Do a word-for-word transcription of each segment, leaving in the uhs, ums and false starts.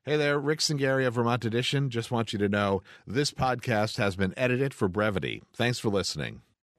Hey there, Rick Singari of Vermont Edition. Just want you to know this podcast has been edited for brevity. Thanks for listening.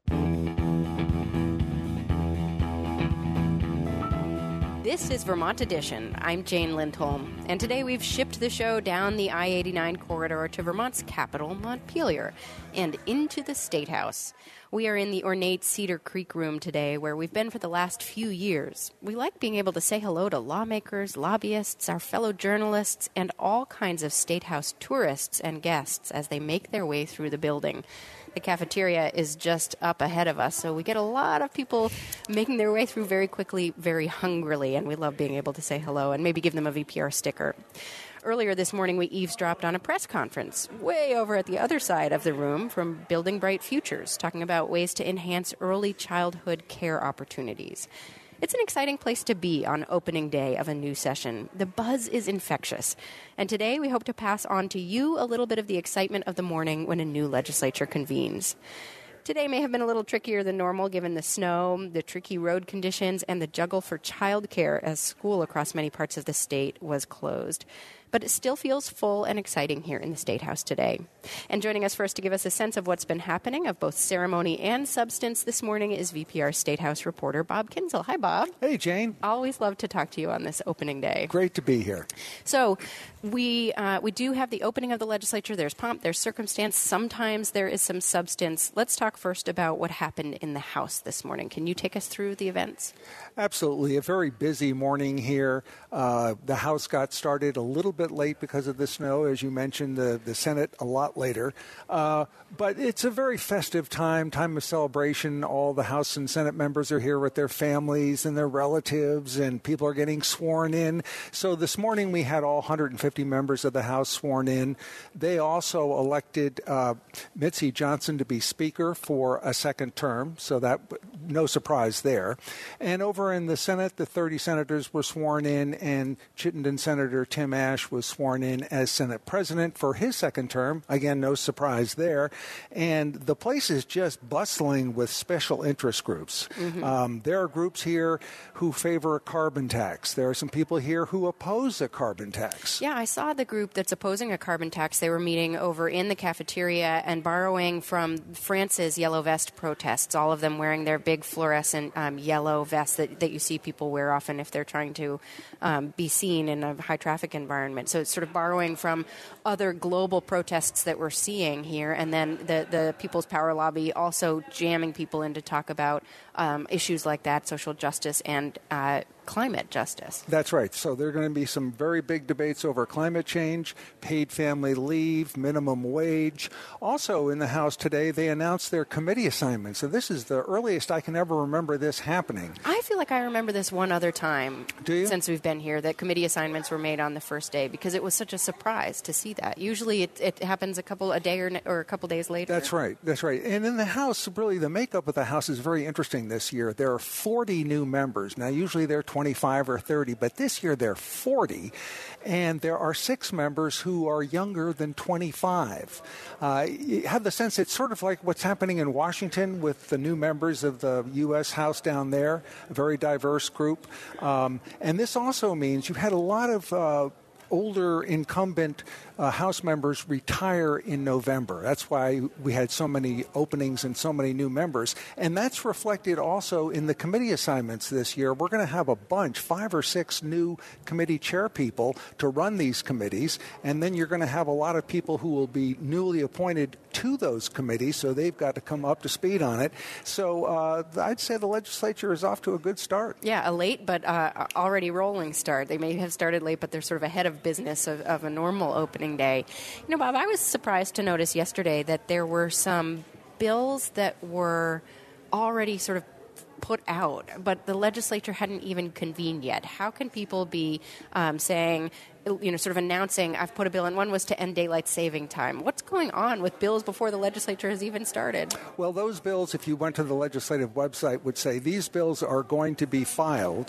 This is Vermont Edition. I'm Jane Lindholm, and today we've shipped the show down the I eighty-nine corridor to Vermont's capital, Montpelier, and into the State House. We are in the ornate Cedar Creek room today, where we've been for the last few years. We like being able to say hello to lawmakers, lobbyists, our fellow journalists, and all kinds of State House tourists and guests as they make their way through the building. The cafeteria is just up ahead of us, so we get a lot of people making their way through very quickly, very hungrily, and we love being able to say hello and maybe give them a V P R sticker. Earlier this morning, we eavesdropped on a press conference way over at the other side of the room from Building Bright Futures, talking about ways to enhance early childhood care opportunities. It's an exciting place to be on opening day of a new session. The buzz is infectious. And today we hope to pass on to you a little bit of the excitement of the morning when a new legislature convenes. Today may have been a little trickier than normal given the snow, the tricky road conditions, and the juggle for childcare as school across many parts of the state was closed. But it still feels full and exciting here in the State House today. And joining us first to give us a sense of what's been happening of both ceremony and substance this morning is V P R State House reporter Bob Kinzel. Hi, Bob. Hey, Jane. Always love to talk to you on this opening day. Great to be here. So we uh, we do have the opening of the legislature. There's pomp, there's circumstance. Sometimes there is some substance. Let's talk first about what happened in the House this morning. Can you take us through the events? Absolutely. A very busy morning here. Uh, the House got started a little bit late because of the snow, as you mentioned, the, the Senate a lot later. Uh, but it's a very festive time, time of celebration. All the House and Senate members are here with their families and their relatives, and people are getting sworn in. So this morning we had all one hundred fifty members of the House sworn in. They also elected uh, Mitzi Johnson to be Speaker for a second term, so that no surprise there. And over in the Senate, the thirty senators were sworn in, and Chittenden Senator Tim Ash was sworn in as Senate President for his second term. Again, no surprise there. And the place is just bustling with special interest groups. Mm-hmm. Um, there are groups here who favor a carbon tax. There are some people here who oppose a carbon tax. Yeah, I saw the group that's opposing a carbon tax. They were meeting over in the cafeteria and borrowing from France's yellow vest protests, all of them wearing their big fluorescent um, yellow vests that, that you see people wear often if they're trying to um, be seen in a high-traffic environment. So it's sort of borrowing from other global protests that we're seeing here, and then the, the People's Power Lobby also jamming people in to talk about um, issues like that, social justice and uh, climate justice. That's right. So there are going to be some very big debates over climate change, paid family leave, minimum wage. Also in the House today, they announced their committee assignments. So this is the earliest I can ever remember this happening. I feel like I remember this one other time Do you? since we've been here, that committee assignments were made on the first day, because it was such a surprise to see that. Usually it, it happens a couple a day or, or a couple days later. That's right. That's right. And in the House, really, the makeup of the House is very interesting this year. There are forty new members. Now, usually they're twenty-five or thirty, but this year they're forty. And there are six members who are younger than twenty-five. Uh, you have the sense it's sort of like what's happening in Washington with the new members of the U S House down there, a very diverse group. Um, and this also means you had a lot of uh, older incumbent uh, House members retire in November. That's why we had so many openings and so many new members. And that's reflected also in the committee assignments this year. We're going to have a bunch, five or six new committee chair people to run these committees. And then you're going to have a lot of people who will be newly appointed to those committees, so they've got to come up to speed on it. So uh, I'd say the legislature is off to a good start. Yeah, a late but uh, already rolling start. They may have started late, but they're sort of ahead of business of, of a normal opening day. You know, Bob, I was surprised to notice yesterday that there were some bills that were already sort of put out, but the legislature hadn't even convened yet. How can people be um, saying, you know, sort of announcing, I've put a bill in? One was to end daylight saving time. What's going on with bills before the legislature has even started? Well, those bills, if you went to the legislative website, would say these bills are going to be filed,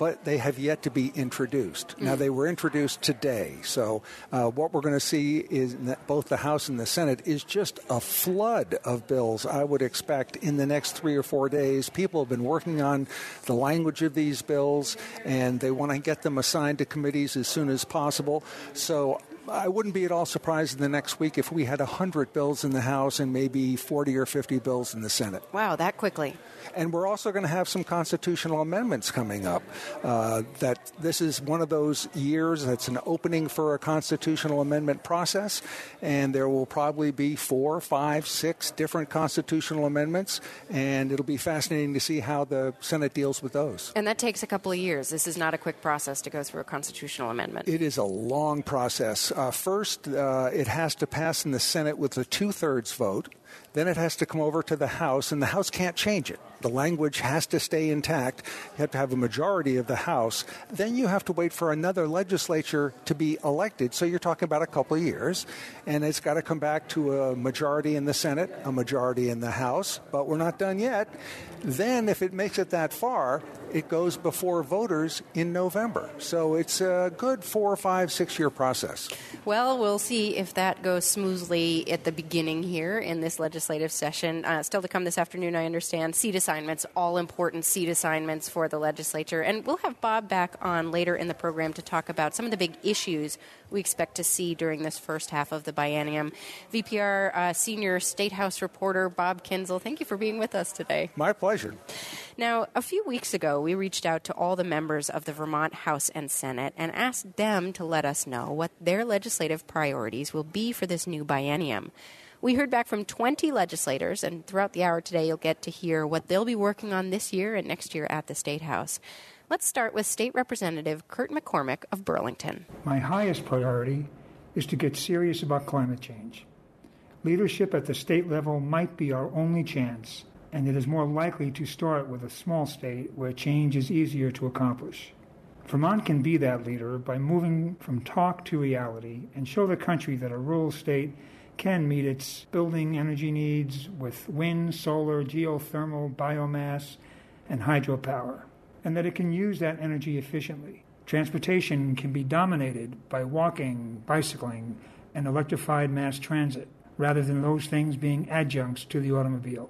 but they have yet to be introduced. Mm. Now, they were introduced today. So uh, what we're going to see is that both the House and the Senate is just a flood of bills, I would expect, in the next three or four days. People have been working on the language of these bills, and they want to get them assigned to committees as soon as possible. So I wouldn't be at all surprised in the next week if we had one hundred bills in the House and maybe forty or fifty bills in the Senate. Wow, that quickly. And we're also going to have some constitutional amendments coming up. Uh, that this is one of those years that's an opening for a constitutional amendment process, and there will probably be four, five, six different constitutional amendments, and it'll be fascinating to see how the Senate deals with those. And that takes a couple of years. This is not a quick process to go through a constitutional amendment. It is a long process. Uh, first, uh, it has to pass in the Senate with a two-thirds vote. Then it has to come over to the House, and the House can't change it. The language has to stay intact. You have to have a majority of the House. Then you have to wait for another legislature to be elected. So you're talking about a couple of years. And it's got to come back to a majority in the Senate, a majority in the House. But we're not done yet. Then, if it makes it that far, it goes before voters in November. So it's a good four, five, six-year process. Well, we'll see if that goes smoothly at the beginning here in this legislative session. Uh, still to come this afternoon, I understand, seat assignments, all-important seat assignments for the legislature. And we'll have Bob back on later in the program to talk about some of the big issues we expect to see during this first half of the biennium. V P R uh, senior State House reporter Bob Kinzel, thank you for being with us today. My pleasure. Now, a few weeks ago, we reached out to all the members of the Vermont House and Senate and asked them to let us know what their legislative priorities will be for this new biennium. We heard back from twenty legislators, and throughout the hour today, you'll get to hear what they'll be working on this year and next year at the State House. Let's start with State Representative Kurt McCormick of Burlington. My highest priority is to get serious about climate change. Leadership at the state level might be our only chance, and it is more likely to start with a small state where change is easier to accomplish. Vermont can be that leader by moving from talk to reality and show the country that a rural state can meet its building energy needs with wind, solar, geothermal, biomass, and hydropower, and that it can use that energy efficiently. Transportation can be dominated by walking, bicycling, and electrified mass transit, rather than those things being adjuncts to the automobile.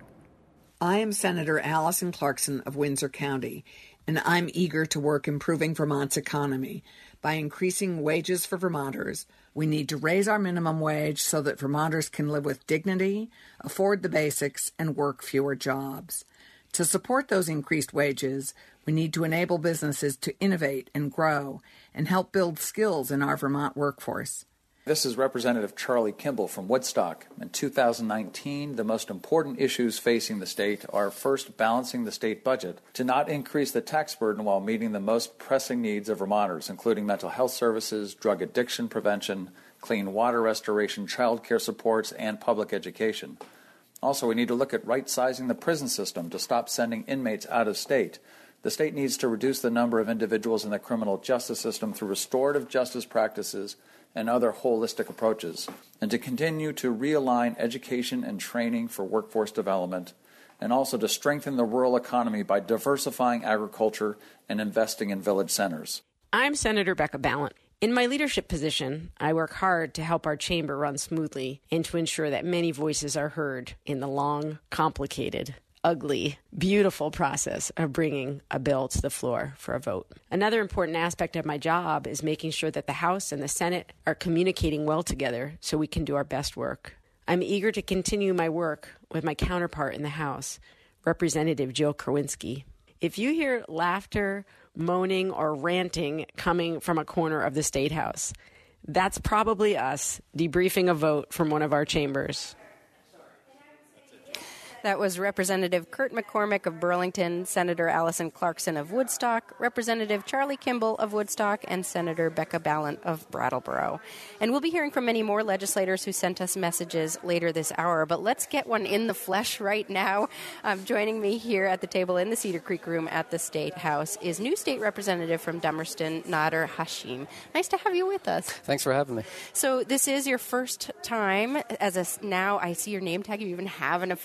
I am Senator Allison Clarkson of Windsor County, and I'm eager to work improving Vermont's economy. By increasing wages for Vermonters, we need to raise our minimum wage so that Vermonters can live with dignity, afford the basics, and work fewer jobs. To support those increased wages, we need to enable businesses to innovate and grow and help build skills in our Vermont workforce. This is Representative Charlie Kimball from Woodstock. In two thousand nineteen, the most important issues facing the state are first, balancing the state budget to not increase the tax burden while meeting the most pressing needs of Vermonters, including mental health services, drug addiction prevention, clean water restoration, child care supports, and public education. Also, we need to look at right-sizing the prison system to stop sending inmates out of state. The state needs to reduce the number of individuals in the criminal justice system through restorative justice practices and other holistic approaches, and to continue to realign education and training for workforce development, and also to strengthen the rural economy by diversifying agriculture and investing in village centers. I'm Senator Becca Ballant. In my leadership position, I work hard to help our chamber run smoothly and to ensure that many voices are heard in the long, complicated, ugly, beautiful process of bringing a bill to the floor for a vote. Another important aspect of my job is making sure that the House and the Senate are communicating well together so we can do our best work. I'm eager to continue my work with my counterpart in the House, Representative Jill Kerwinski. If you hear laughter, moaning, or ranting coming from a corner of the State House, that's probably us debriefing a vote from one of our chambers. That was Representative Kurt McCormick of Burlington, Senator Allison Clarkson of Woodstock, Representative Charlie Kimball of Woodstock, and Senator Becca Ballant of Brattleboro. And we'll be hearing from many more legislators who sent us messages later this hour, but let's get one in the flesh right now. Um, joining me here at the table in the Cedar Creek Room at the State House is new state representative from Dummerston, Nader Hashim. Nice to have you with us. Thanks for having me. So this is your first time as a, now I see your name tag, you even have an official name.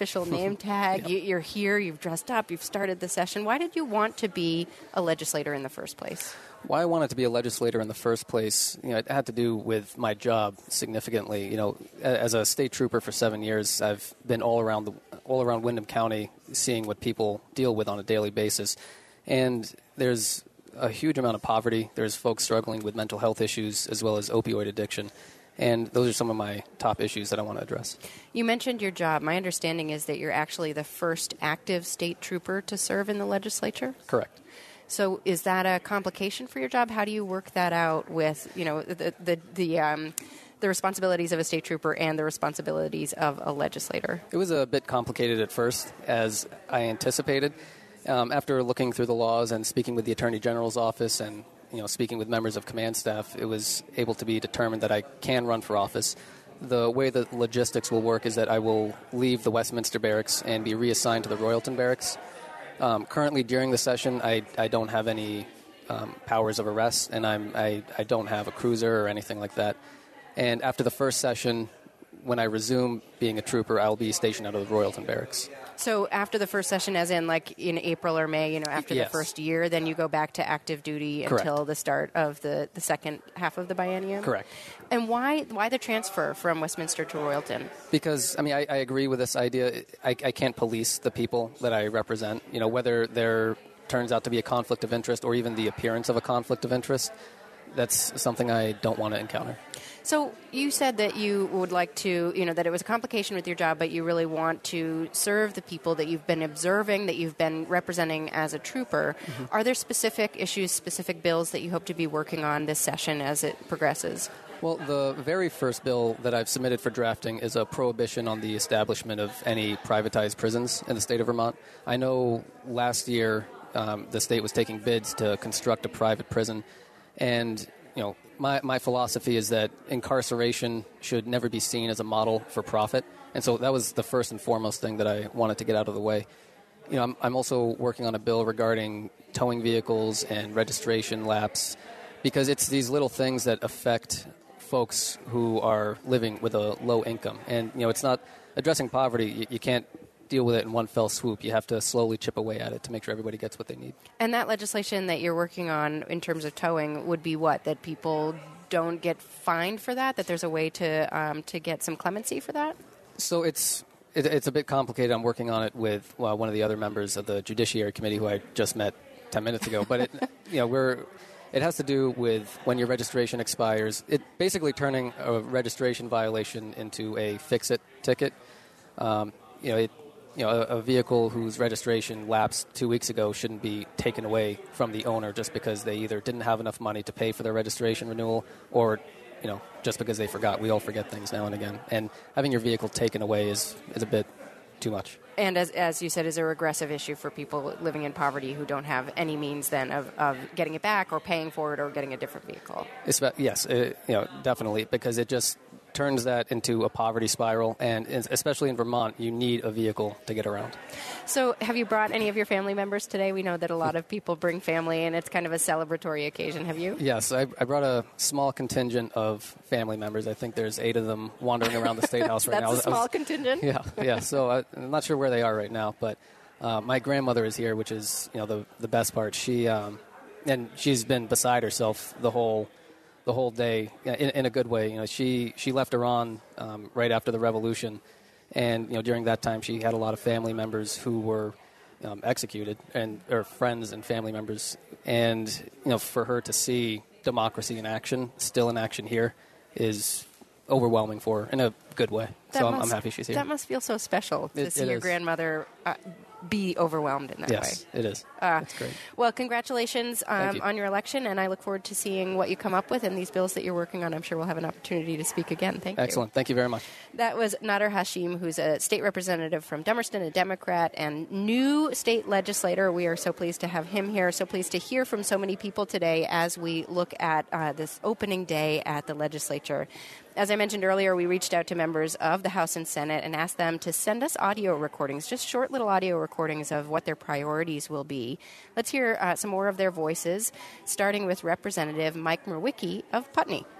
name tag. Yep. You, you're here. You've dressed up. You've started the session. Why did you want to be a legislator in the first place? Why I wanted to be a legislator in the first place, you know, it had to do with my job significantly. You know, as a state trooper for seven years, I've been all around the all around Windham County, seeing what people deal with on a daily basis, and there's a huge amount of poverty. There's folks struggling with mental health issues as well as opioid addiction. And those are some of my top issues that I want to address. You mentioned your job. My understanding is that you're actually the first active state trooper to serve in the legislature? Correct. So is that a complication for your job? How do you work that out with, you know, the the the, um, the responsibilities of a state trooper and the responsibilities of a legislator? It was a bit complicated at first, as I anticipated. Um, after looking through the laws and speaking with the Attorney General's office and you know, speaking with members of command staff, it was able to be determined that I can run for office. The way the logistics will work is that I will leave the Westminster Barracks and be reassigned to the Royalton Barracks. Um, currently, during the session, I, I don't have any um, powers of arrest, and I'm, I, I don't have a cruiser or anything like that. And after the first session, when I resume being a trooper, I'll be stationed out of the Royalton Barracks. So after the first session, as in like in April or May, you know, after Yes. the first year, then you go back to active duty Correct. until the start of the, the second half of the biennium? Correct. And why why the transfer from Westminster to Royalton? Because, I mean, I, I agree with this idea. I, I can't police the people that I represent, you know, whether there turns out to be a conflict of interest or even the appearance of a conflict of interest. That's something I don't want to encounter. So you said that you would like to, you know, that it was a complication with your job, but you really want to serve the people that you've been observing, that you've been representing as a trooper. Mm-hmm. Are there specific issues, specific bills that you hope to be working on this session as it progresses? Well, the very first bill that I've submitted for drafting is a prohibition on the establishment of any privatized prisons in the state of Vermont. I know last year um, the state was taking bids to construct a private prison, and you know, my, my philosophy is that incarceration should never be seen as a model for profit. And so that was the first and foremost thing that I wanted to get out of the way. You know, I'm, I'm also working on a bill regarding towing vehicles and registration lapse, because it's these little things that affect folks who are living with a low income. And, you know, it's not addressing poverty. You, you can't deal with it in one fell swoop. You have to slowly chip away at it to make sure everybody gets what they need. And that legislation that you're working on in terms of towing would be what? That people don't get fined for that? That there's a way to um, to get some clemency for that? So it's it, it's a bit complicated. I'm working on it with well, one of the other members of the Judiciary Committee who I just met ten minutes ago. But it, you know, we're it has to do with when your registration expires. It basically turning a registration violation into a fix-it ticket. Um, you know, it. You know, a, a vehicle whose registration lapsed two weeks ago shouldn't be taken away from the owner just because they either didn't have enough money to pay for their registration renewal or, you know, just because they forgot. We all forget things now and again. And having your vehicle taken away is, is a bit too much. And as as you said, is a regressive issue for people living in poverty who don't have any means then of, of getting it back or paying for it or getting a different vehicle. It's about, yes, it, you know, definitely, because it just turns that into a poverty spiral, and especially in Vermont, you need a vehicle to get around. So have you brought any of your family members today? We know that a lot of people bring family, and it's kind of a celebratory occasion. Have you? Yes, I, I brought a small contingent of family members. I think there's eight of them wandering around the State House right That's now. That's a small was, contingent? Yeah, yeah. So I, I'm not sure where they are right now, but uh, my grandmother is here, which is, you know, the, the best part. She um, and she's been beside herself the whole the whole day in, in a good way. You know, she she left Iran um, right after the revolution, and you know during that time she had a lot of family members who were um, executed, and or friends and family members. And you know, for her to see democracy in action, still in action here, is overwhelming for her in a good way. That so must, I'm, I'm happy she's here. That must feel so special to It- see it your is. grandmother uh, be overwhelmed in that way. Yes, it is. Uh, That's great. Well, congratulations um, you. on your election, and I look forward to seeing what you come up with and these bills that you're working on. I'm sure we'll have an opportunity to speak again. Thank you. Excellent. Thank you very much. That was Nader Hashim, who's a state representative from Dummerston, a Democrat, and new state legislator. We are so pleased to have him here, so pleased to hear from so many people today as we look at uh, this opening day at the legislature. As I mentioned earlier, we reached out to members of the House and Senate and asked them to send us audio recordings, just short little audio recordings of what their priorities will be. Let's hear uh, some more of their voices, starting with Representative Mike Murwicki of Putney.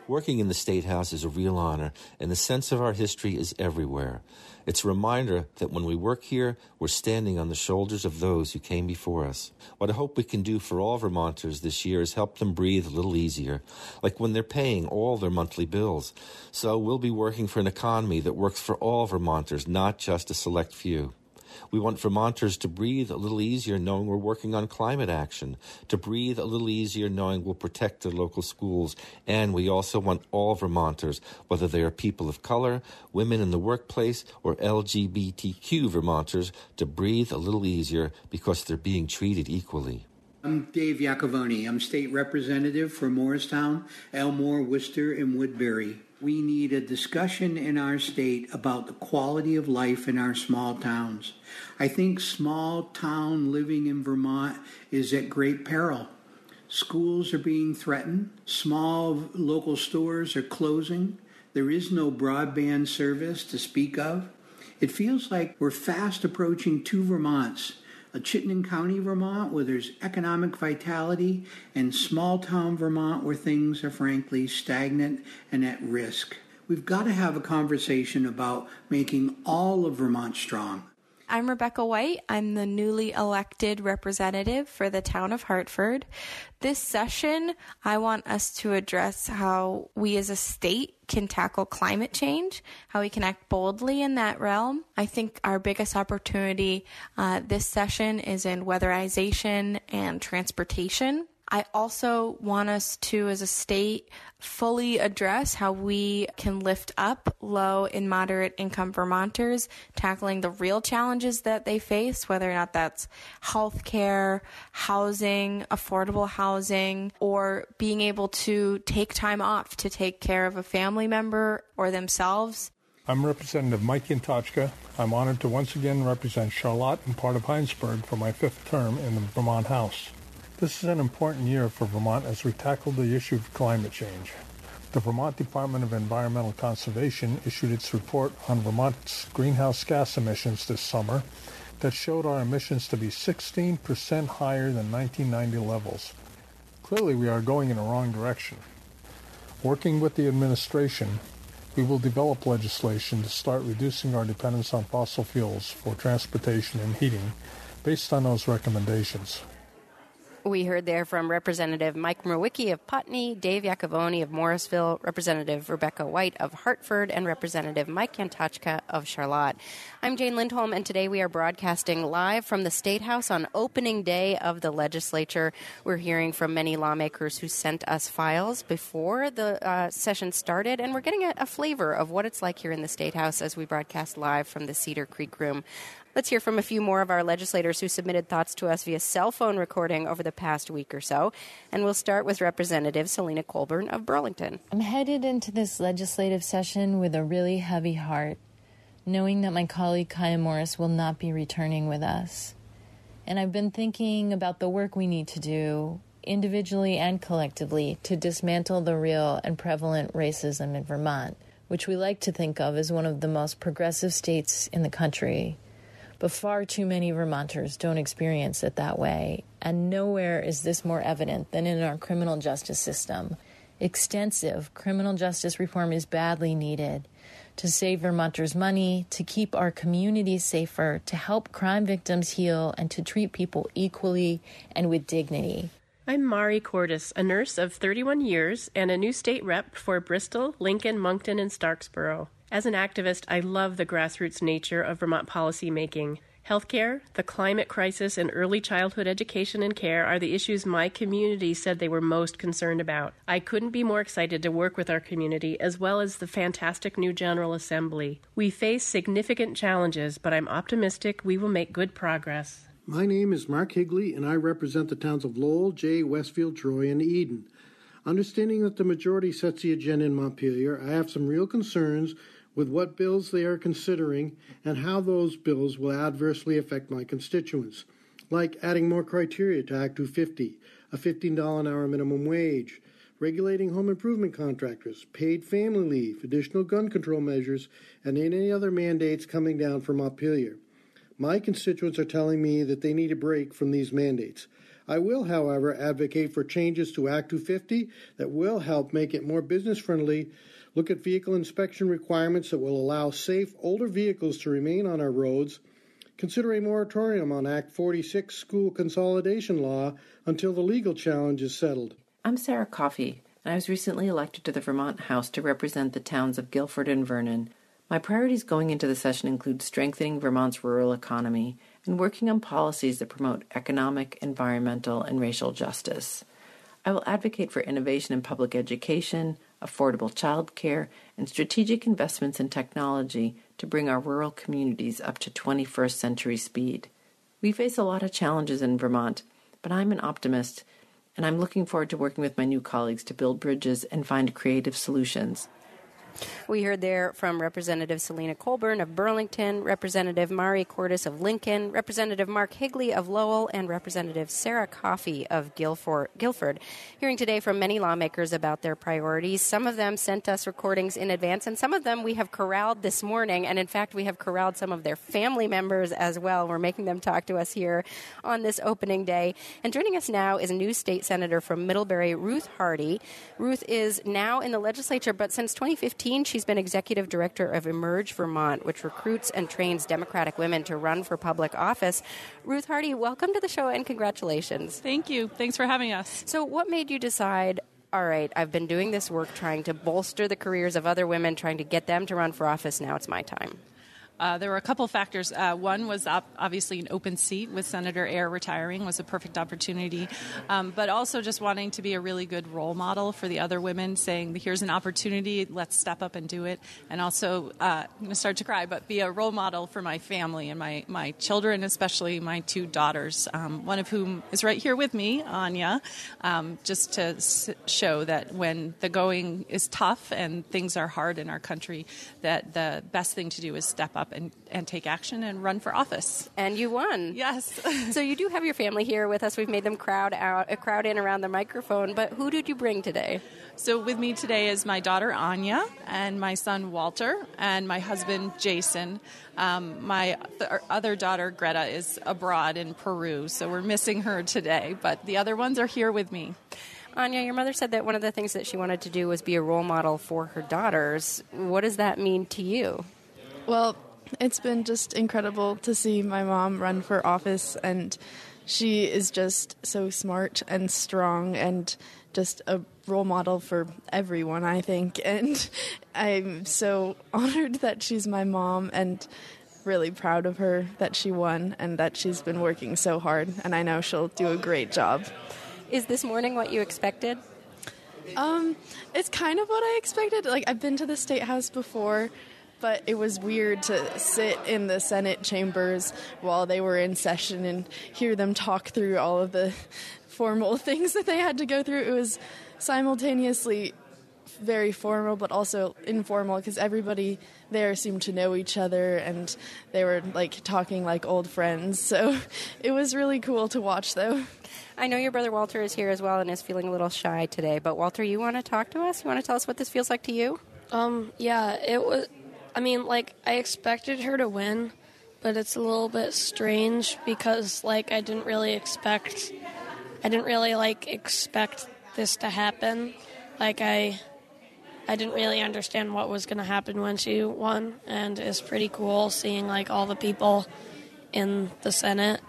Working in the State House is a real honor, and the sense of our history is everywhere. It's a reminder that when we work here, we're standing on the shoulders of those who came before us. What I hope we can do for all Vermonters this year is help them breathe a little easier, like when they're paying all their monthly bills. So we'll be working for an economy that works for all Vermonters, not just a select few. We want Vermonters to breathe a little easier knowing we're working on climate action, to breathe a little easier knowing we'll protect their local schools, and we also want all Vermonters, whether they are people of color, women in the workplace, or L G B T Q Vermonters, to breathe a little easier because they're being treated equally. I'm Dave Iacovone. I'm state representative for Morristown, Elmore, Worcester, and Woodbury. We need a discussion in our state about the quality of life in our small towns. I think small town living in Vermont is at great peril. Schools are being threatened. Small local stores are closing. There is no broadband service to speak of. It feels like we're fast approaching two Vermonts. A Chittenden County, Vermont, where there's economic vitality, and small-town Vermont, where things are frankly stagnant and at risk. We've got to have a conversation about making all of Vermont strong. I'm Rebecca White. I'm the newly elected representative for the town of Hartford. This session, I want us to address how we as a state can tackle climate change, how we can act boldly in that realm. I think our biggest opportunity uh, this session is in weatherization and transportation. I also want us to, as a state, fully address how we can lift up low and moderate income Vermonters, tackling the real challenges that they face, whether or not that's healthcare, housing, affordable housing, or being able to take time off to take care of a family member or themselves. I'm Representative Mike Yantochka. I'm honored to once again represent Charlotte and part of Heinsberg for my fifth term in the Vermont House. This is an important year for Vermont as we tackle the issue of climate change. The Vermont Department of Environmental Conservation issued its report on Vermont's greenhouse gas emissions this summer that showed our emissions to be sixteen percent higher than nineteen ninety levels. Clearly, we are going in the wrong direction. Working with the administration, we will develop legislation to start reducing our dependence on fossil fuels for transportation and heating based on those recommendations. We heard there from Representative Mike Mrowicki of Putney, Dave Iacovone of Morrisville, Representative Rebecca White of Hartford, and Representative Mike Yantochka of Charlotte. I'm Jane Lindholm, and today we are broadcasting live from the State House on opening day of the legislature. We're hearing from many lawmakers who sent us files before the uh, session started, and we're getting a, a flavor of what it's like here in the State House as we broadcast live from the Cedar Creek Room. Let's hear from a few more of our legislators who submitted thoughts to us via cell phone recording over the past week or so. And we'll start with Representative Selena Colburn of Burlington. I'm headed into this legislative session with a really heavy heart, knowing that my colleague Kaya Morris will not be returning with us. And I've been thinking about the work we need to do, individually and collectively, to dismantle the real and prevalent racism in Vermont, which we like to think of as one of the most progressive states in the country. But far too many Vermonters don't experience it that way, and nowhere is this more evident than in our criminal justice system. Extensive criminal justice reform is badly needed to save Vermonters money, to keep our communities safer, to help crime victims heal, and to treat people equally and with dignity. I'm Mari Cordes, a nurse of thirty-one years and a new state rep for Bristol, Lincoln, Moncton, and Starksboro. As an activist, I love the grassroots nature of Vermont policy making. Healthcare, the climate crisis, and early childhood education and care are the issues my community said they were most concerned about. I couldn't be more excited to work with our community, as well as the fantastic new General Assembly. We face significant challenges, but I'm optimistic we will make good progress. My name is Mark Higley, and I represent the towns of Lowell, Jay, Westfield, Troy, and Eden. Understanding that the majority sets the agenda in Montpelier, I have some real concerns with what bills they are considering and how those bills will adversely affect my constituents, like adding more criteria to Act two fifty, a fifteen dollars an hour minimum wage, regulating home improvement contractors, paid family leave, additional gun control measures, and any other mandates coming down from Montpelier. My constituents are telling me that they need a break from these mandates. I will, however, advocate for changes to Act two fifty that will help make it more business-friendly, look at vehicle inspection requirements that will allow safe, older vehicles to remain on our roads, consider a moratorium on Act forty-six school consolidation law until the legal challenge is settled. I'm Sarah Coffey, and I was recently elected to the Vermont House to represent the towns of Guilford and Vernon. My priorities going into the session include strengthening Vermont's rural economy and working on policies that promote economic, environmental, and racial justice. I will advocate for innovation in public education, affordable child care, and strategic investments in technology to bring our rural communities up to twenty-first century speed. We face a lot of challenges in Vermont, but I'm an optimist, and I'm looking forward to working with my new colleagues to build bridges and find creative solutions. We heard there from Representative Selena Colburn of Burlington, Representative Mari Cordes of Lincoln, Representative Mark Higley of Lowell, and Representative Sarah Coffey of Guilford. Guilford. Hearing today from many lawmakers about their priorities. Some of them sent us recordings in advance, and some of them we have corralled this morning, and in fact we have corralled some of their family members as well. We're making them talk to us here on this opening day. And joining us now is a new state senator from Middlebury, Ruth Hardy. Ruth is now in the legislature, but since twenty fifteen, she's been executive director of Emerge Vermont, which recruits and trains Democratic women to run for public office. Ruth Hardy, welcome to the show and congratulations. Thank you. Thanks for having us. So what made you decide, all right, I've been doing this work trying to bolster the careers of other women, trying to get them to run for office. Now it's my time. Uh, there were a couple factors. Uh, one was op- obviously an open seat with Senator Ayer retiring was a perfect opportunity, um, but also just wanting to be a really good role model for the other women, saying, here's an opportunity, let's step up and do it. And also, uh, I'm going to start to cry, but be a role model for my family and my, my children, especially my two daughters, um, one of whom is right here with me, Anya, um, just to s- show that when the going is tough and things are hard in our country, that the best thing to do is step up And, and take action and run for office. And you won. Yes. So you do have your family here with us. We've made them crowd out, uh, crowd in around the microphone. But who did you bring today? So with me today is my daughter Anya and my son Walter and my husband Jason. Um, my th- other daughter Greta is abroad in Peru, so we're missing her today. But the other ones are here with me. Anya, your mother said that one of the things that she wanted to do was be a role model for her daughters. What does that mean to you? Well, it's been just incredible to see my mom run for office, and she is just so smart and strong and just a role model for everyone, I think. And I'm so honored that she's my mom and really proud of her that she won and that she's been working so hard, and I know she'll do a great job. Is this morning what you expected? Um, it's kind of what I expected. Like, I've been to the State House before, but it was weird to sit in the Senate chambers while they were in session and hear them talk through all of the formal things that they had to go through. It was simultaneously very formal but also informal because everybody there seemed to know each other and they were like talking like old friends. So it was really cool to watch, though. I know your brother Walter is here as well and is feeling a little shy today. But Walter, you want to talk to us? You want to tell us what this feels like to you? Um, yeah, it was... I mean, like, I expected her to win, but it's a little bit strange because, like, I didn't really expect, I didn't really, like, expect this to happen. Like, I, I didn't really understand what was going to happen when she won, and it's pretty cool seeing, like, all the people in the Senate,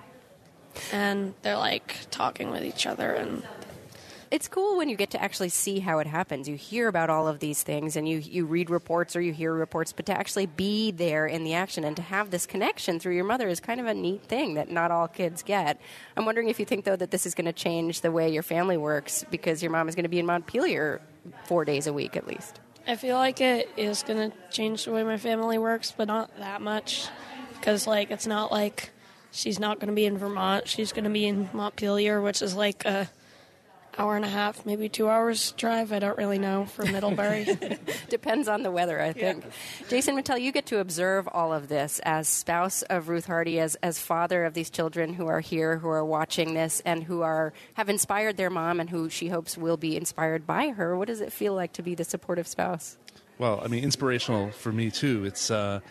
and they're, like, talking with each other, and... It's cool when you get to actually see how it happens. You hear about all of these things and you, you read reports or you hear reports, but to actually be there in the action and to have this connection through your mother is kind of a neat thing that not all kids get. I'm wondering if you think, though, that this is going to change the way your family works because your mom is going to be in Montpelier four days a week at least. I feel like it is going to change the way my family works, but not that much because, like, it's not like she's not going to be in Vermont. She's going to be in Montpelier, which is like a hour and a half, maybe two hours drive. I don't really know from Middlebury. Depends on the weather, I think. Yeah. Jason Mattel, you get to observe all of this as spouse of Ruth Hardy, as as father of these children who are here, who are watching this, and who are have inspired their mom and who she hopes will be inspired by her. What does it feel like to be the supportive spouse? Well, I mean, inspirational for me, too. It's uh,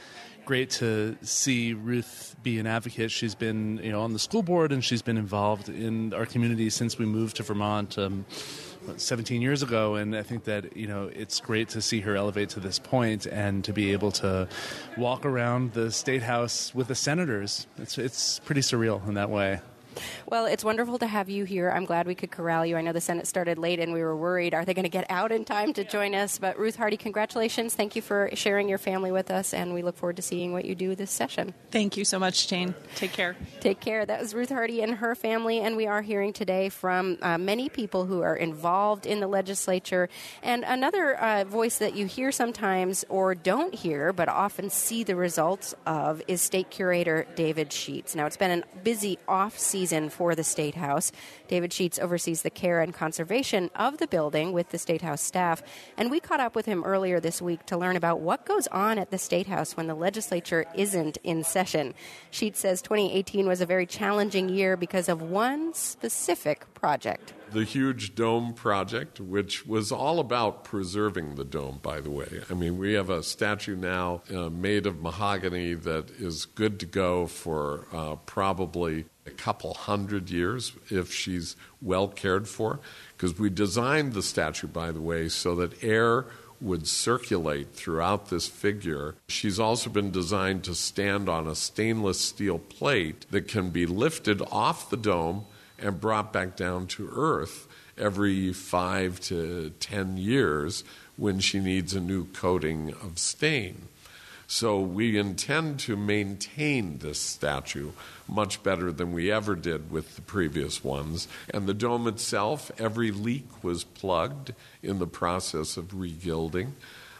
great to see Ruth be an advocate. She's been, you know, on the school board, and she's been involved in our community since we moved to Vermont um, seventeen years ago. And I think that, you know, it's great to see her elevate to this point and to be able to walk around the State House with the senators. It's it's pretty surreal in that way. Well, it's wonderful to have you here. I'm glad we could corral you. I know the Senate started late, and we were worried, are they going to get out in time to join us? But Ruth Hardy, congratulations. Thank you for sharing your family with us, and we look forward to seeing what you do this session. Thank you so much, Jane. Take care. Take care. That was Ruth Hardy and her family, and we are hearing today from uh, many people who are involved in the legislature. And another uh, voice that you hear sometimes or don't hear, but often see the results of, is State Curator David Sheets. Now, it's been a busy off-season for the State House. David Sheets oversees the care and conservation of the building with the State House staff, and we caught up with him earlier this week to learn about what goes on at the State House when the legislature isn't in session. Sheets says twenty eighteen was a very challenging year because of one specific project. The huge dome project, which was all about preserving the dome, by the way. I mean, we have a statue now uh, made of mahogany that is good to go for uh, probably a couple hundred years if she's well cared for, because we designed the statue, by the way, so that air would circulate throughout this figure. She's also been designed to stand on a stainless steel plate that can be lifted off the dome and brought back down to earth every five to ten years when she needs a new coating of stain. So we intend to maintain this statue much better than we ever did with the previous ones. And the dome itself, every leak was plugged in the process of regilding.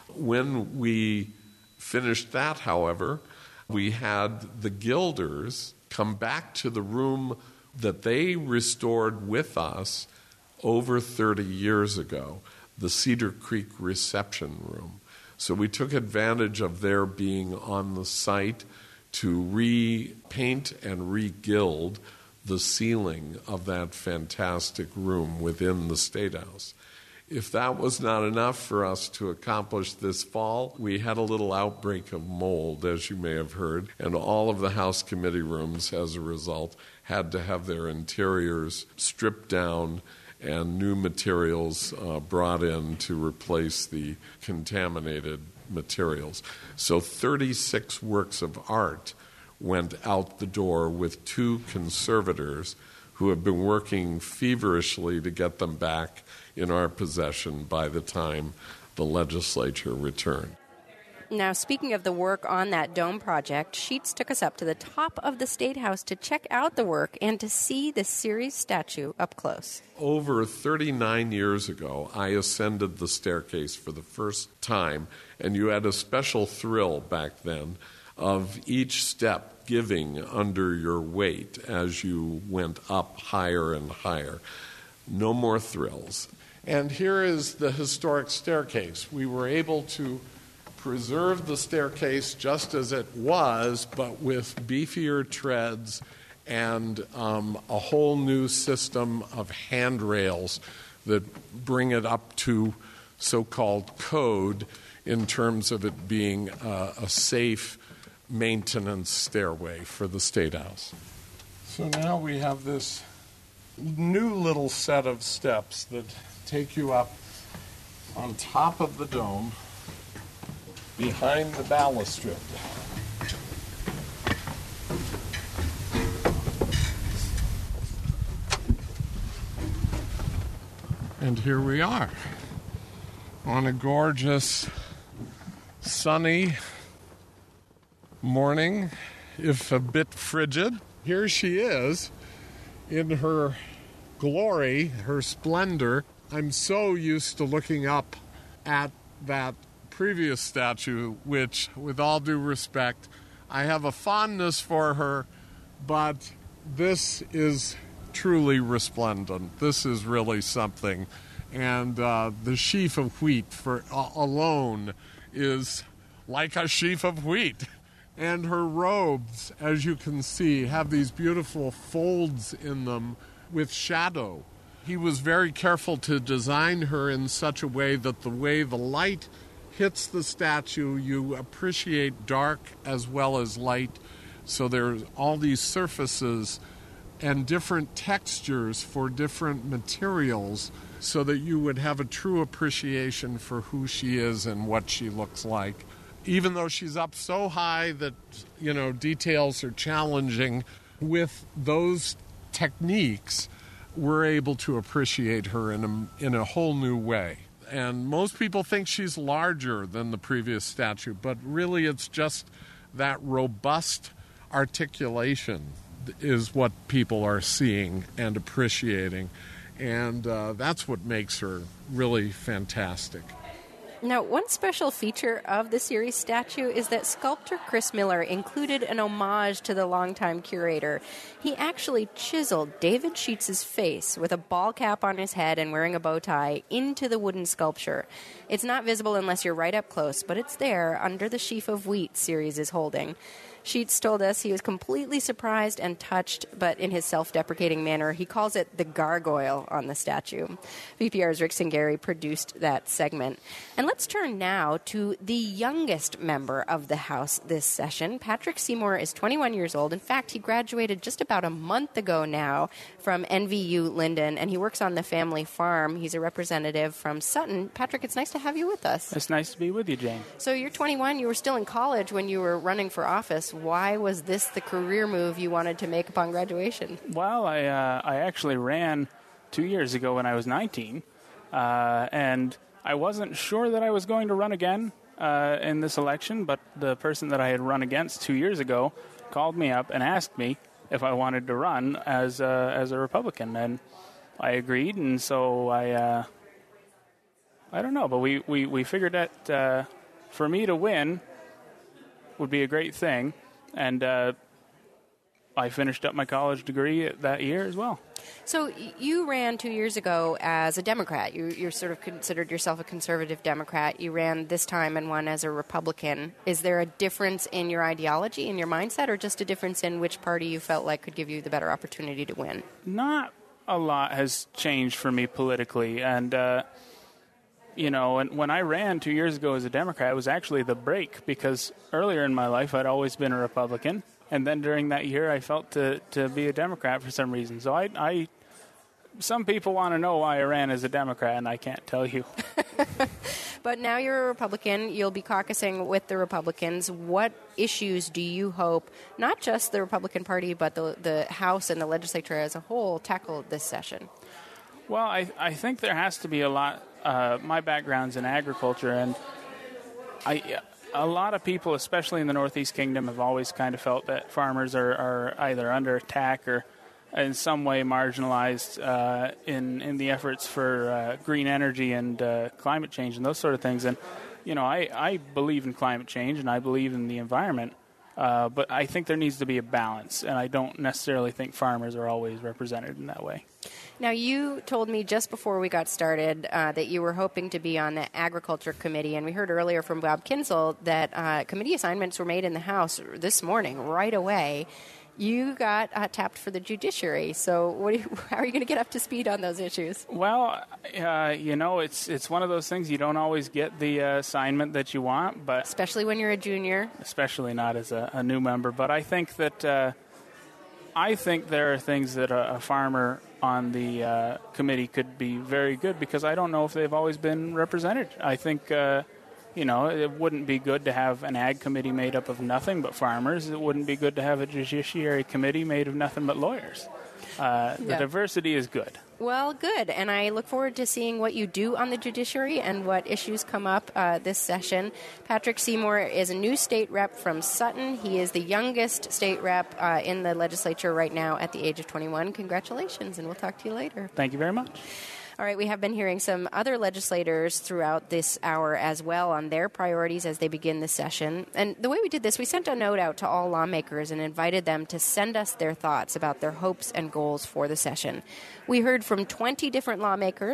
When we finished that, however, we had the gilders come back to the room that they restored with us over thirty years ago, the Cedar Creek reception room. So we took advantage of their being on the site to repaint and regild the ceiling of that fantastic room within the State House. If that was not enough for us to accomplish this fall, we had a little outbreak of mold, as you may have heard, and all of the House committee rooms, as a result, had to have their interiors stripped down and new materials uh, brought in to replace the contaminated materials. So thirty-six works of art went out the door with two conservators who have been working feverishly to get them back in our possession by the time the legislature returned. Now, speaking of the work on that dome project, Sheets took us up to the top of the State House to check out the work and to see the Ceres statue up close. Over thirty-nine years ago, I ascended the staircase for the first time, and you had a special thrill back then of each step giving under your weight as you went up higher and higher. No more thrills. And here is the historic staircase. We were able to preserve the staircase just as it was, but with beefier treads and um, a whole new system of handrails that bring it up to so-called code in terms of it being uh, a safe maintenance stairway for the State House. So now we have this new little set of steps that take you up on top of the dome behind the balustrade. And here we are on a gorgeous, sunny morning, if a bit frigid. Here she is in her glory, her splendor. I'm so used to looking up at that previous statue, which, with all due respect, I have a fondness for her, but this is truly resplendent. This is really something. And uh, the sheaf of wheat for uh, alone is like a sheaf of wheat. And her robes, as you can see, have these beautiful folds in them with shadow. He was very careful to design her in such a way that the way the light hits the statue, you appreciate dark as well as light. So there's all these surfaces and different textures for different materials so that you would have a true appreciation for who she is and what she looks like. Even though she's up so high that, you know, details are challenging, with those techniques, we're able to appreciate her in a, in a whole new way. And most people think she's larger than the previous statue, but really it's just that robust articulation is what people are seeing and appreciating. And uh, that's what makes her really fantastic. Now, one special feature of the series statue is that sculptor Chris Miller included an homage to the longtime curator. He actually chiseled David Sheets' face with a ball cap on his head and wearing a bow tie into the wooden sculpture. It's not visible unless you're right up close, but it's there under the sheaf of wheat series is holding. Sheets told us he was completely surprised and touched, but in his self-deprecating manner, he calls it the gargoyle on the statue. V P R's Rick Singari produced that segment. And let's turn now to the youngest member of the House this session. Patrick Seymour is twenty-one years old. In fact, he graduated just about a month ago now from N V U Linden, and he works on the family farm. He's a representative from Sutton. Patrick, it's nice to have you with us. It's nice to be with you, Jane. So you're twenty-one. You were still in college when you were running for office. Why was this the career move you wanted to make upon graduation? Well, I uh, I actually ran two years ago when I was nineteen, uh, and I wasn't sure that I was going to run again uh, in this election, but the person that I had run against two years ago called me up and asked me if I wanted to run as a, as a Republican, and I agreed, and so I uh, I don't know, but we, we, we figured that uh, for me to win would be a great thing. And uh, I finished up my college degree that year as well. So you ran two years ago as a Democrat. You you sort of considered yourself a conservative Democrat. You ran this time and won as a Republican. Is there a difference in your ideology, in your mindset, or just a difference in which party you felt like could give you the better opportunity to win? Not a lot has changed for me politically. And, uh, you know, and when I ran two years ago as a Democrat, it was actually the break, because earlier in my life I'd always been a Republican. And then during that year, I felt to, to be a Democrat for some reason. So I, I some people want to know why I ran as a Democrat, and I can't tell you. But now you're a Republican. You'll be caucusing with the Republicans. What issues do you hope, not just the Republican Party, but the, the House and the legislature as a whole, tackle this session? Well, I, I think there has to be a lot. Uh, my background's in agriculture, and I... A lot of people, especially in the Northeast Kingdom, have always kind of felt that farmers are, are either under attack or in some way marginalized uh, in in the efforts for uh, green energy and uh, climate change and those sort of things. And, you know, I, I believe in climate change and I believe in the environment, uh, but I think there needs to be a balance, and I don't necessarily think farmers are always represented in that way. Now, you told me just before we got started uh, that you were hoping to be on the Agriculture Committee, and we heard earlier from Bob Kinzel that uh, committee assignments were made in the House this morning, right away. You got uh, tapped for the judiciary, so what do you, how are you going to get up to speed on those issues? Well, uh, you know, it's it's one of those things you don't always get the uh, assignment that you want, but especially when you're a junior, especially not as a, a new member. But I think that uh, I think there are things that a, a farmer on the uh, committee could be very good, because I don't know if they've always been represented. I think, uh, you know, it wouldn't be good to have an ag committee made up of nothing but farmers. It wouldn't be good to have a judiciary committee made of nothing but lawyers. Uh, the yeah. diversity is good. Well, good. And I look forward to seeing what you do on the judiciary and what issues come up uh, this session. Patrick Seymour is a new state rep from Sutton. He is the youngest state rep uh, in the legislature right now at the age of twenty-one. Congratulations, and we'll talk to you later. Thank you very much. All right, we have been hearing some other legislators throughout this hour as well on their priorities as they begin the session. And the way we did this, we sent a note out to all lawmakers and invited them to send us their thoughts about their hopes and goals for the session. We heard from twenty different lawmakers.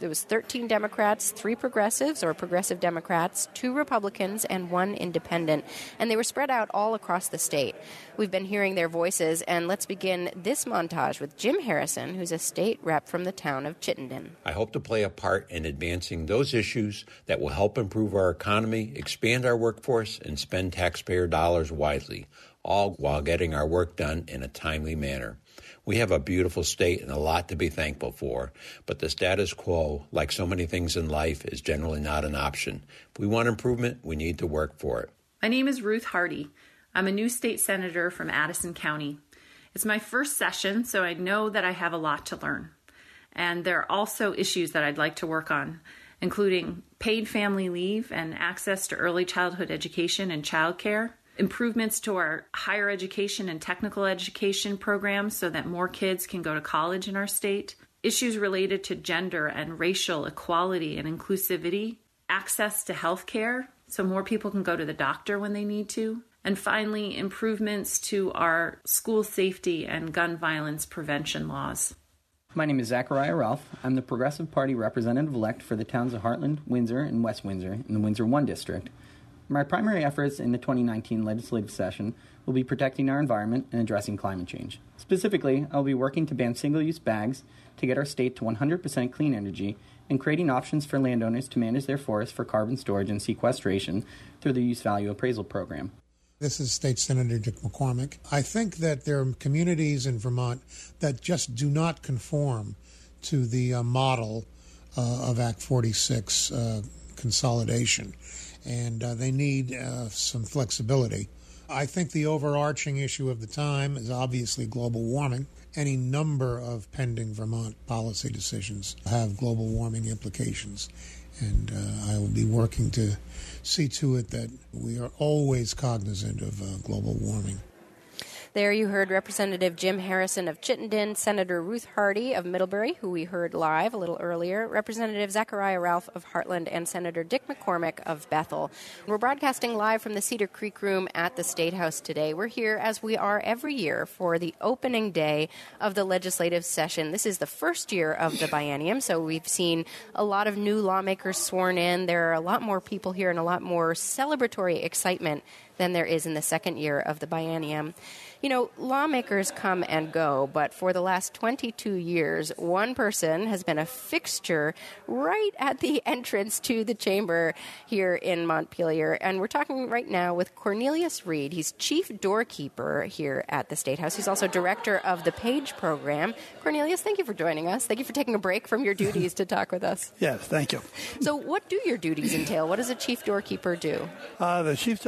There was thirteen Democrats, three progressives or progressive Democrats, two Republicans, and one independent. And they were spread out all across the state. We've been hearing their voices, and let's begin this montage with Jim Harrison, who's a state rep from the town of Chittenden. I hope to play a part in advancing those issues that will help improve our economy, expand our workforce, and spend taxpayer dollars wisely, all while getting our work done in a timely manner. We have a beautiful state and a lot to be thankful for, but the status quo, like so many things in life, is generally not an option. If we want improvement, we need to work for it. My name is Ruth Hardy. I'm a new state senator from Addison County. It's my first session, so I know that I have a lot to learn. And there are also issues that I'd like to work on, including paid family leave and access to early childhood education and childcare, improvements to our higher education and technical education programs so that more kids can go to college in our state, issues related to gender and racial equality and inclusivity, access to health care so more people can go to the doctor when they need to, and finally, improvements to our school safety and gun violence prevention laws. My name is Zachariah Ralph. I'm the Progressive Party representative-elect for the towns of Heartland, Windsor, and West Windsor in the Windsor one district. My primary efforts in the twenty nineteen legislative session will be protecting our environment and addressing climate change. Specifically, I will be working to ban single-use bags to get our state to one hundred percent clean energy and creating options for landowners to manage their forests for carbon storage and sequestration through the Use Value Appraisal Program. This is State Senator Dick McCormick. I think that there are communities in Vermont that just do not conform to the uh, model uh, of Act forty-six uh, consolidation, and uh, they need uh, some flexibility. I think the overarching issue of the time is obviously global warming. Any number of pending Vermont policy decisions have global warming implications, and uh, I will be working to see to it that we are always cognizant of uh, global warming. There you heard Representative Jim Harrison of Chittenden, Senator Ruth Hardy of Middlebury, who we heard live a little earlier, Representative Zachariah Ralph of Heartland, and Senator Dick McCormick of Bethel. We're broadcasting live from the Cedar Creek Room at the State House today. We're here, as we are every year, for the opening day of the legislative session. This is the first year of the biennium, so we've seen a lot of new lawmakers sworn in. There are a lot more people here and a lot more celebratory excitement than there is in the second year of the biennium. You know, lawmakers come and go, but for the last twenty-two years, one person has been a fixture right at the entrance to the chamber here in Montpelier. And we're talking right now with Cornelius Reed. He's chief doorkeeper here at the State House. He's also director of the Page program. Cornelius, thank you for joining us. Thank you for taking a break from your duties to talk with us. Yes, thank you. So what do your duties entail? What does a chief doorkeeper do? Uh, the chief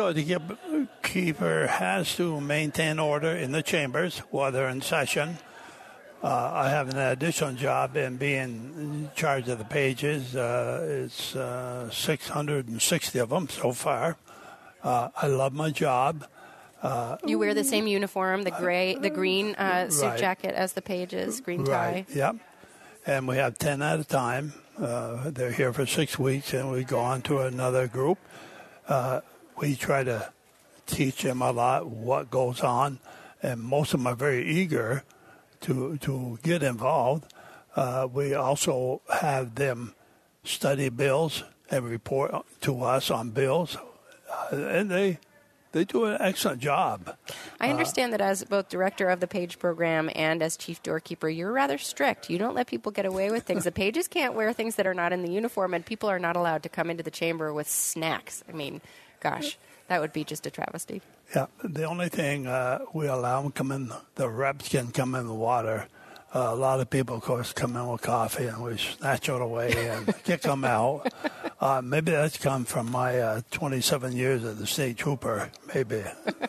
doorkeeper has to maintain order in the chambers while they're in session. Uh, I have an additional job in being in charge of the pages. Uh, it's uh, six hundred sixty of them so far. Uh, I love my job. Uh, you wear the same uniform, the gray, the green uh, suit right. jacket as the pages, green tie. Right. Yep. And we have ten at a time. Uh, they're here for six weeks, and we go on to another group. Uh, we try to teach them a lot what goes on. And most of them are very eager to to get involved. Uh, we also have them study bills and report to us on bills, uh, and they they do an excellent job. I understand uh, that as both director of the Page program and as chief doorkeeper, you're rather strict. You don't let people get away with things. The Pages can't wear things that are not in the uniform, and people are not allowed to come into the chamber with snacks. I mean, gosh, that would be just a travesty. Yeah, the only thing uh, we allow them come in, the reps can come in the water. Uh, a lot of people, of course, come in with coffee, and we snatch it away and kick them out. Uh, maybe that's come from my uh, twenty-seven years as a state trooper, maybe.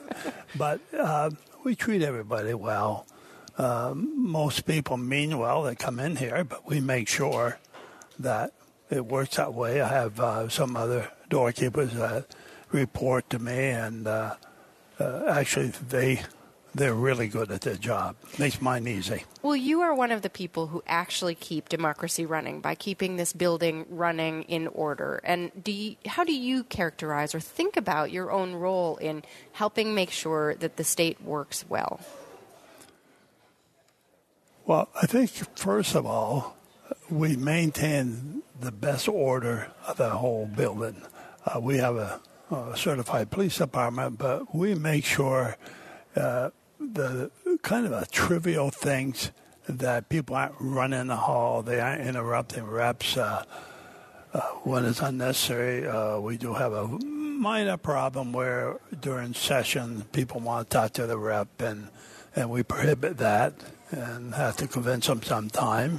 But uh, we treat everybody well. Uh, most people mean well. They come in here, but we make sure that it works that way. I have uh, some other doorkeepers that report to me, and uh, uh, actually they they're really good at their job. Makes mine easy. Well, you are one of the people who actually keep democracy running by keeping this building running in order. And do you, how do you characterize or think about your own role in helping make sure that the state works well? Well, I think, first of all, we maintain the best order of the whole building. Uh, we have a, a certified police department, but we make sure uh, the kind of a trivial things that people aren't running the hall, they aren't interrupting reps uh, uh, when it's unnecessary. Uh, we do have a minor problem where during session people want to talk to the rep, and, and we prohibit that and have to convince them sometime.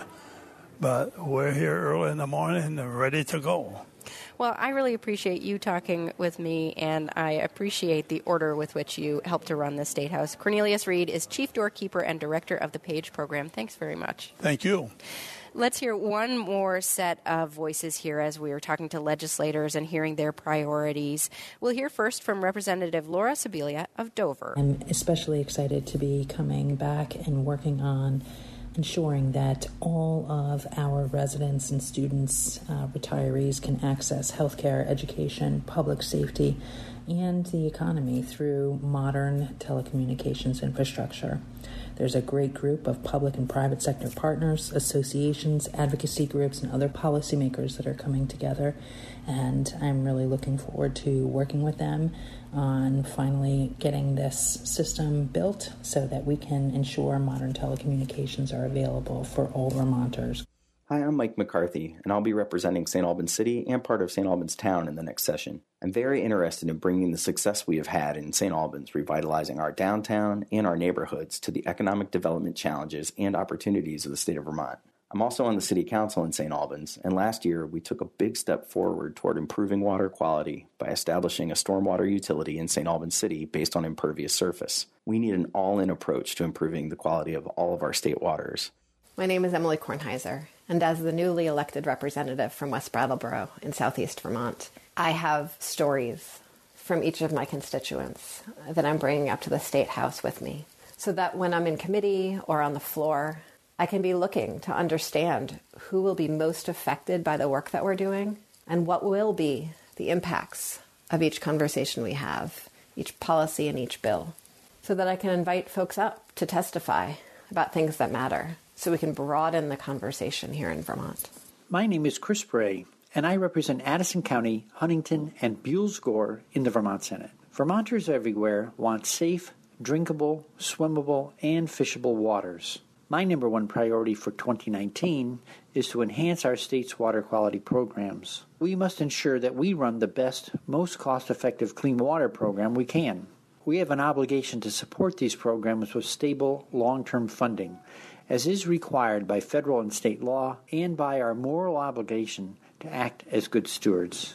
But we're here early in the morning and ready to go. Well, I really appreciate you talking with me, and I appreciate the order with which you helped to run the State House. Cornelius Reed is Chief Doorkeeper and Director of the PAGE program. Thanks very much. Thank you. Let's hear one more set of voices here as we are talking to legislators and hearing their priorities. We'll hear first from Representative Laura Sibilia of Dover. I'm especially excited to be coming back and working on ensuring that all of our residents and students, uh, retirees, can access healthcare, education, public safety, and the economy through modern telecommunications infrastructure. There's a great group of public and private sector partners, associations, advocacy groups, and other policymakers that are coming together, and I'm really looking forward to working with them on finally getting this system built so that we can ensure modern telecommunications are available for all Vermonters. Hi, I'm Mike McCarthy, and I'll be representing Saint Albans City and part of Saint Albans Town in the next session. I'm very interested in bringing the success we have had in Saint Albans, revitalizing our downtown and our neighborhoods, to the economic development challenges and opportunities of the state of Vermont. I'm also on the City Council in Saint Albans, and last year we took a big step forward toward improving water quality by establishing a stormwater utility in Saint Albans City based on impervious surface. We need an all-in approach to improving the quality of all of our state waters. My name is Emily Kornheiser, and as the newly elected representative from West Brattleboro in southeast Vermont, I have stories from each of my constituents that I'm bringing up to the State House with me, so that when I'm in committee or on the floor, I can be looking to understand who will be most affected by the work that we're doing and what will be the impacts of each conversation we have, each policy and each bill, so that I can invite folks up to testify about things that matter, so we can broaden the conversation here in Vermont. My name is Chris Bray, and I represent Addison County, Huntington, and Buell's Gore in the Vermont Senate. Vermonters everywhere want safe, drinkable, swimmable, and fishable waters. My number one priority for twenty nineteen is to enhance our state's water quality programs. We must ensure that we run the best, most cost-effective clean water program we can. We have an obligation to support these programs with stable, long-term funding, as is required by federal and state law and by our moral obligation to act as good stewards.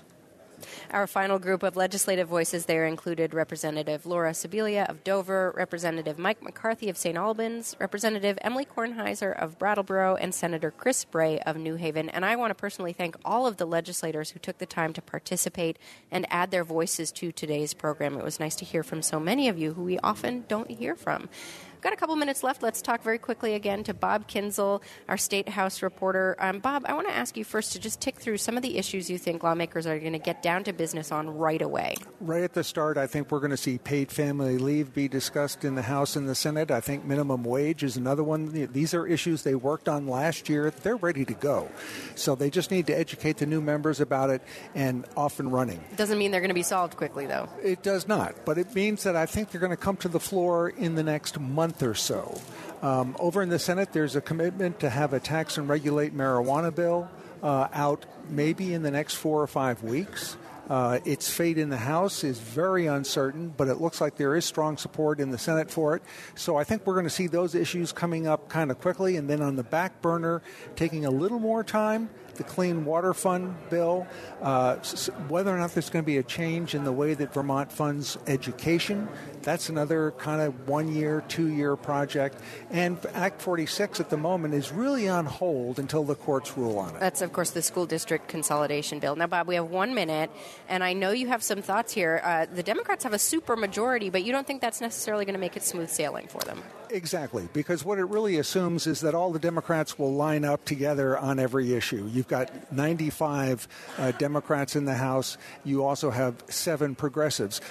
Our final group of legislative voices there included Representative Laura Sibilia of Dover, Representative Mike McCarthy of Saint Albans, Representative Emily Kornheiser of Brattleboro, and Senator Chris Bray of New Haven. And I want to personally thank all of the legislators who took the time to participate and add their voices to today's program. It was nice to hear from so many of you who we often don't hear from. Got a couple minutes left. Let's talk very quickly again to Bob Kinzel, our State House reporter. Um, Bob, I want to ask you first to just tick through some of the issues you think lawmakers are going to get down to business on right away. Right at the start, I think we're going to see paid family leave be discussed in the House and the Senate. I think minimum wage is another one. These are issues they worked on last year. They're ready to go. So they just need to educate the new members about it and off and running. Doesn't mean they're going to be solved quickly, though. It does not. But it means that I think they're going to come to the floor in the next month or so. Um, over in the Senate, there's a commitment to have a tax and regulate marijuana bill uh, out maybe in the next four or five weeks. Uh, its fate in the House is very uncertain, but it looks like there is strong support in the Senate for it. So I think we're going to see those issues coming up kind of quickly. And then on the back burner, taking a little more time, the Clean Water Fund bill, uh, whether or not there's going to be a change in the way that Vermont funds education. That's another kind of one-year, two-year project. And Act forty-six at the moment is really on hold until the courts rule on it. That's, of course, the school district consolidation bill. Now, Bob, we have one minute, and I know you have some thoughts here. Uh, the Democrats have a super majority, but you don't think that's necessarily going to make it smooth sailing for them. Exactly, because what it really assumes is that all the Democrats will line up together on every issue. You've got ninety-five uh, Democrats in the House. You also have seven progressives.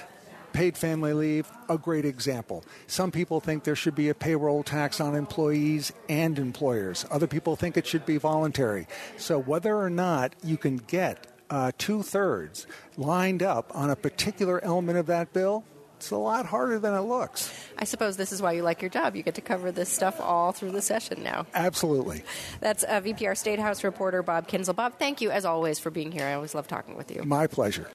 paid family leave, a great example. Some people think there should be a payroll tax on employees and employers. Other people think it should be voluntary. So whether or not you can get uh, two-thirds lined up on a particular element of that bill, it's a lot harder than it looks. I suppose this is why you like your job. You get to cover this stuff all through the session now. Absolutely. That's uh, V P R State House reporter Bob Kinzel. Bob, thank you, as always, for being here. I always love talking with you. My pleasure.